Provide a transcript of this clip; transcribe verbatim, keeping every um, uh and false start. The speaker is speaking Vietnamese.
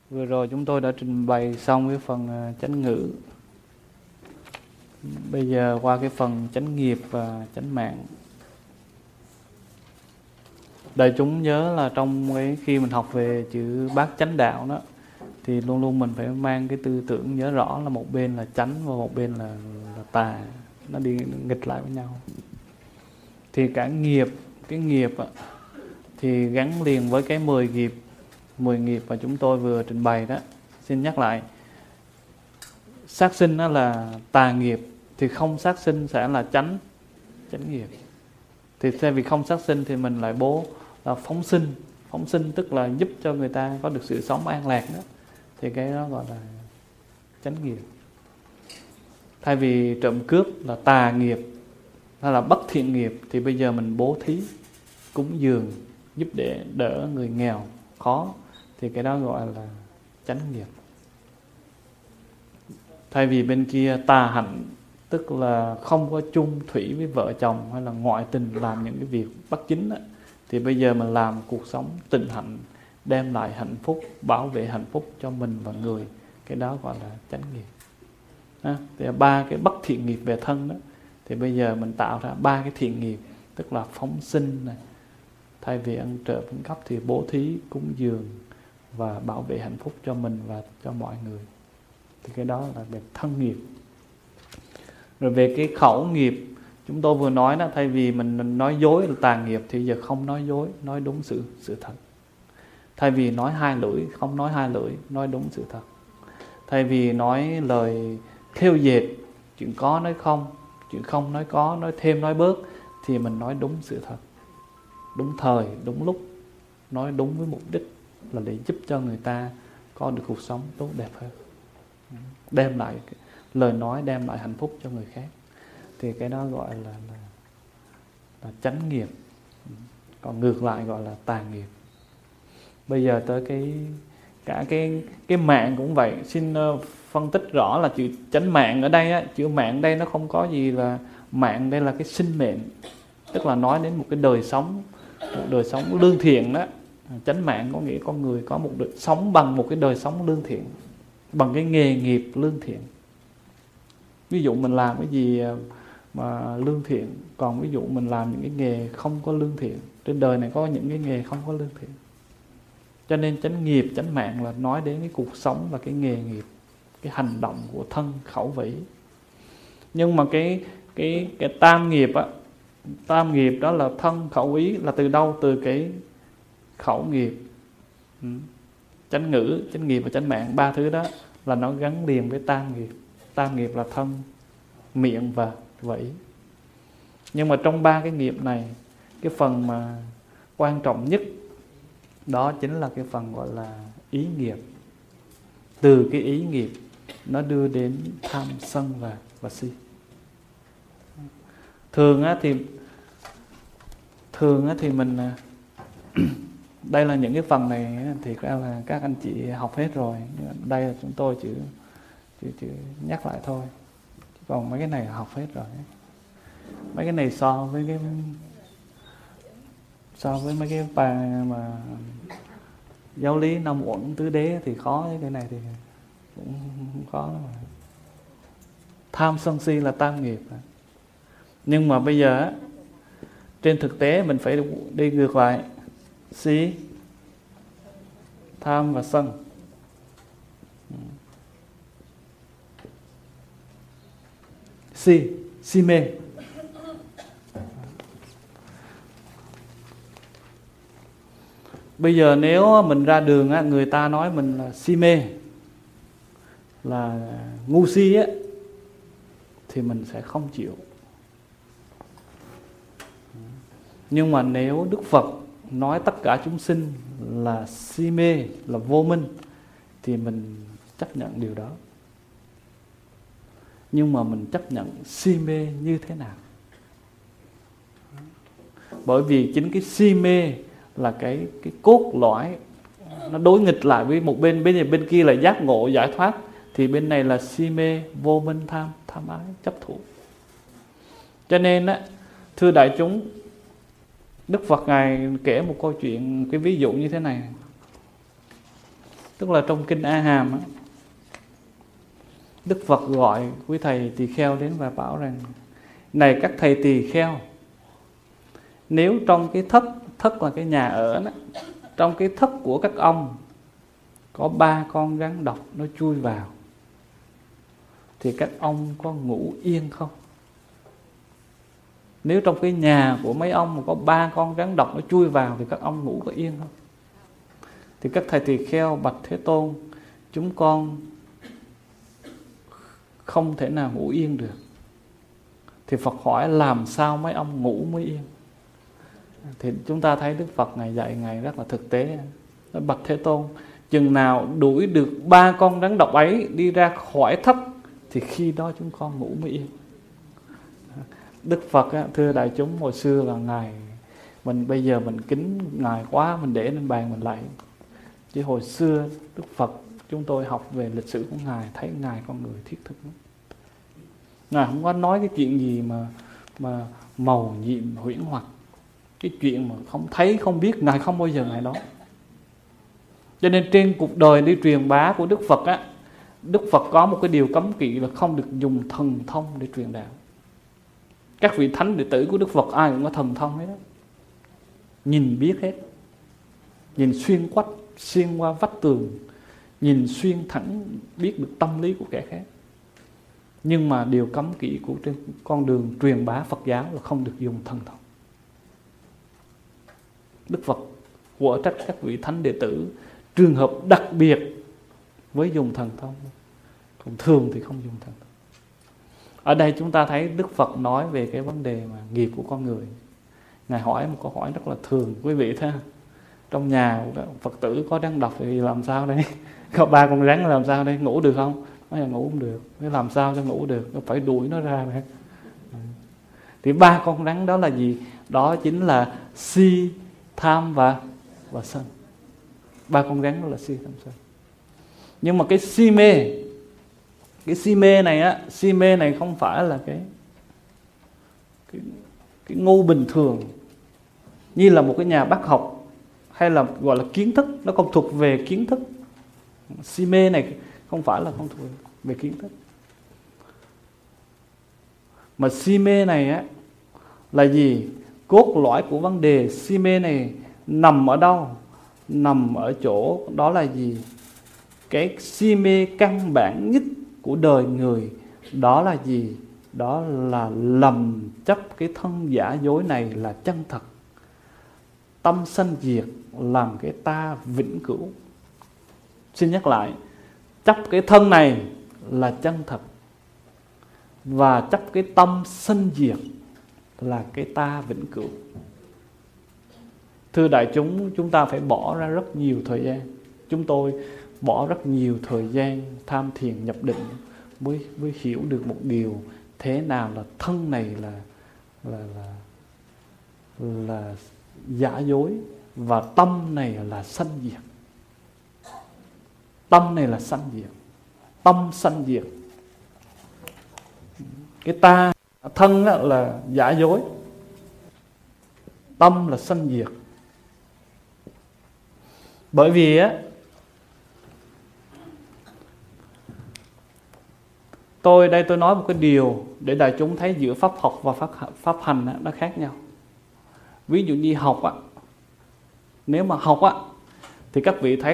Vừa rồi chúng tôi đã trình bày xong cái phần chánh ngữ. Bây giờ qua cái phần chánh nghiệp và chánh mạng. Đại chúng nhớ là trong cái khi mình học về chữ bát chánh đạo đó, thì luôn luôn mình phải mang cái tư tưởng nhớ rõ là một bên là chánh và một bên là, là tà. Nó đi nghịch lại với nhau. Thì cả nghiệp, cái nghiệp á, thì gắn liền với cái mười nghiệp, mười nghiệp mà chúng tôi vừa trình bày đó. Xin nhắc lại, sát sinh đó là tà nghiệp, thì không sát sinh sẽ là chánh, chánh nghiệp. Thì thay vì không sát sinh thì mình lại bố là phóng sinh. Phóng sinh tức là giúp cho người ta có được sự sống an lạc đó. Thì cái đó gọi là chánh nghiệp. Thay vì trộm cướp là tà nghiệp hay là bất thiện nghiệp, thì bây giờ mình bố thí, cúng dường, giúp để đỡ người nghèo, khó, thì cái đó gọi là chánh nghiệp. Thay vì bên kia tà hạnh, tức là không có chung thủy với vợ chồng hay là ngoại tình, làm những cái việc bất chính đó, thì bây giờ mình làm cuộc sống tịnh hạnh, đem lại hạnh phúc, bảo vệ hạnh phúc cho mình và người, cái đó gọi là chánh nghiệp. À, thì ba cái bất thiện nghiệp về thân đó, thì bây giờ mình tạo ra ba cái thiện nghiệp, tức là phóng sinh này, thay vì ăn trộm ăn cắp thì bố thí, cúng dường và bảo vệ hạnh phúc cho mình và cho mọi người. Thì cái đó là về thân nghiệp. Rồi về cái khẩu nghiệp, chúng tôi vừa nói đó, thay vì mình nói dối là tà nghiệp, thì giờ không nói dối, nói đúng sự sự thật. Thay vì nói hai lưỡi, không nói hai lưỡi, nói đúng sự thật. Thay vì nói lời thêu dệt, chuyện có nói không, chuyện không nói có, nói thêm nói bớt, thì mình nói đúng sự thật, đúng thời, đúng lúc, nói đúng với mục đích là để giúp cho người ta có được cuộc sống tốt đẹp hơn, đem lại lời nói, đem lại hạnh phúc cho người khác. Thì cái đó gọi là, là, là chánh nghiệp. Còn ngược lại gọi là tà nghiệp. Bây giờ tới cái cả cái cái mạng cũng vậy. Xin uh, phân tích rõ là chữ chánh mạng ở đây á, chữ mạng ở đây nó không có gì là mạng, đây là cái sinh mệnh, tức là nói đến một cái đời sống, một đời sống lương thiện đó. Chánh mạng có nghĩa con người có một đời sống bằng một cái đời sống lương thiện, bằng cái nghề nghiệp lương thiện. Ví dụ mình làm cái gì mà lương thiện, còn ví dụ mình làm những cái nghề không có lương thiện. Trên đời này có những cái nghề không có lương thiện. Cho nên chánh nghiệp, chánh mạng là nói đến cái cuộc sống và cái nghề nghiệp, cái hành động của thân, khẩu, vị. Nhưng mà cái cái cái tam nghiệp á, tam nghiệp đó là thân, khẩu, ý là từ đâu? Từ cái khẩu nghiệp. Ừ. Chánh ngữ, chánh nghiệp và chánh mạng, ba thứ đó là nó gắn liền với tam nghiệp. Tam nghiệp là thân, miệng và vẫy. Nhưng mà trong ba cái nghiệp này, cái phần mà quan trọng nhất đó chính là cái phần gọi là ý nghiệp. Từ cái ý nghiệp nó đưa đến tham sân và, và si. Thường á thì thường á thì mình đây là những cái phần này thì là các anh chị học hết rồi. Đây là chúng tôi chỉ, chỉ, chỉ nhắc lại thôi. Còn mấy cái này học hết rồi. Mấy cái này so với cái so với mấy cái bài mà giáo lý năm uẩn tứ đế thì khó, cái này thì cũng khó lắm mà. Tham sân si là tam nghiệp. Nhưng mà bây giờ trên thực tế mình phải đi ngược lại. Si, tham và sân. Si, si mê. Bây giờ nếu mình ra đường người ta nói mình là si mê, là ngu si á, thì mình sẽ không chịu. Nhưng mà nếu Đức Phật nói tất cả chúng sinh là si mê, là vô minh, thì mình chấp nhận điều đó. Nhưng mà mình chấp nhận si mê như thế nào? Bởi vì chính cái si mê là cái, cái cốt lõi, nó đối nghịch lại với một bên. Bên, bên kia là giác ngộ, giải thoát, thì bên này là si mê, vô minh, tham, tham ái, chấp thủ. Cho nên á, thưa đại chúng, Đức Phật Ngài kể một câu chuyện, cái ví dụ như thế này. Tức là trong kinh A Hàm á, Đức Phật gọi quý thầy tỳ kheo đến và bảo rằng: này các thầy tỳ kheo, nếu trong cái thất, thất là cái nhà ở đó, trong cái thất của các ông có ba con rắn độc nó chui vào, thì các ông có ngủ yên không? Nếu trong cái nhà của mấy ông mà có ba con rắn độc nó chui vào thì các ông ngủ có yên không? Thì các thầy tỳ kheo bạch Thế Tôn: chúng con không thể nào ngủ yên được. Thì Phật hỏi: làm sao mấy ông ngủ mới yên? Thì chúng ta thấy Đức Phật Ngài dạy Ngài rất là thực tế. Bạch Thế Tôn, chừng nào đuổi được ba con rắn độc ấy đi ra khỏi thất thì khi đó chúng con ngủ mới yên. Đức Phật á, thưa đại chúng, hồi xưa là Ngài, mình bây giờ mình kính Ngài quá, mình để lên bàn mình lạy. Chứ hồi xưa Đức Phật, chúng tôi học về lịch sử của Ngài, thấy Ngài con người thiết thực lắm. Ngài không có nói cái chuyện gì mà mà màu nhiệm huyễn hoặc, cái chuyện mà không thấy không biết, Ngài không bao giờ Ngài nói. Cho nên trên cuộc đời đi truyền bá của Đức Phật á, Đức Phật có một cái điều cấm kỵ là không được dùng thần thông để truyền đạo. Các vị thánh đệ tử của Đức Phật ai cũng có thần thông hết đó, nhìn biết hết, nhìn xuyên quách, xuyên qua vách tường, nhìn xuyên thẳng, biết được tâm lý của kẻ khác. Nhưng mà điều cấm kỵ của trên con đường truyền bá Phật giáo là không được dùng thần thông. Đức Phật của trách các vị thánh đệ tử trường hợp đặc biệt với dùng thần thông, còn thường thì không dùng thần thông. Ở đây chúng ta thấy Đức Phật nói về cái vấn đề mà nghiệp của con người. Ngài hỏi một câu hỏi rất là thường, quý vị thấy không? Trong nhà của Phật tử có rắn độc thì làm sao đây? Có ba con rắn làm sao đây? Ngủ được không? Nói là ngủ không được. Thế làm sao cho ngủ được? Nó phải đuổi nó ra này. Thì ba con rắn đó là gì? Đó chính là si, tham và và sân. Ba con rắn đó là si, tham, sân. Nhưng mà cái si mê, cái si mê này á, si mê này không phải là cái cái, cái ngu bình thường như là một cái nhà bác học hay là gọi là kiến thức, nó không thuộc về kiến thức. Si mê này không phải là không thuộc về kiến thức, mà si mê này á là gì? Cốt lõi của vấn đề si mê này nằm ở đâu? Nằm ở chỗ đó là gì? Cái si mê căn bản nhất của đời người đó là gì? Đó là lầm chấp cái thân giả dối này là chân thật. Tâm sanh diệt làm cái ta vĩnh cửu. Xin nhắc lại, chấp cái thân này là chân thật, và chấp cái tâm sanh diệt là cái ta vĩnh cửu. Thưa đại chúng, chúng ta phải bỏ ra rất nhiều thời gian. Chúng tôi bỏ rất nhiều thời gian tham thiền nhập định mới, mới hiểu được một điều: thế nào là thân này là là là, là giả dối, và tâm này là sanh diệt. Tâm này là sanh diệt, tâm sanh diệt. Cái ta, thân là giả dối, tâm là sanh diệt. Bởi vì á, tôi đây tôi nói một cái điều để đại chúng thấy giữa pháp học và pháp, pháp hành á, nó khác nhau. Ví dụ như học á, nếu mà học á thì các vị thấy